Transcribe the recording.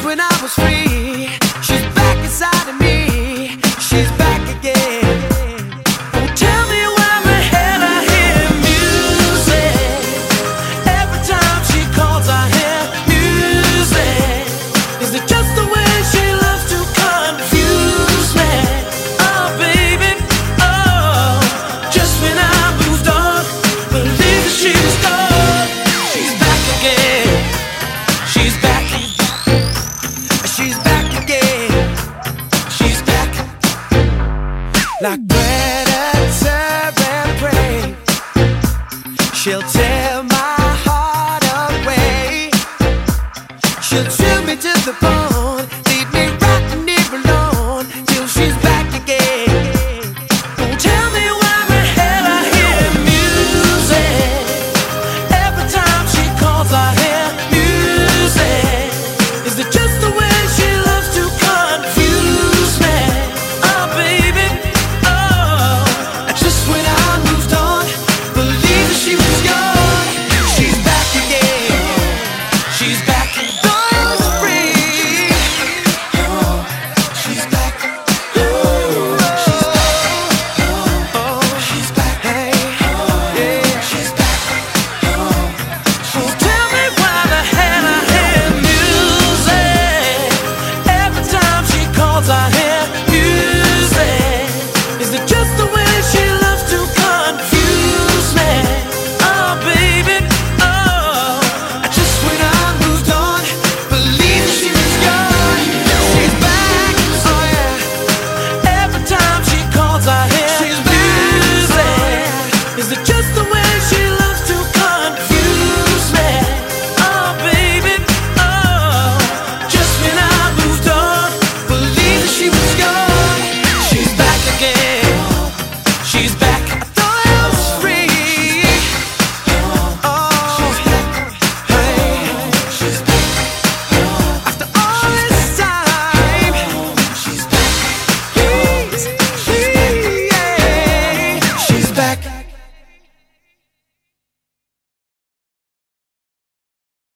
when I was free. She's back inside of me. She's back again. Oh, tell me why the hell I hear music. Every time she calls I hear music. Is it just the way she loves to confuse me? Oh baby, oh, just when I moved on, believe that she was gone. She's back again. She's back. She's back again. She's back. Like predator and prey, she'll tear my heart away. She'll chill me to the bone.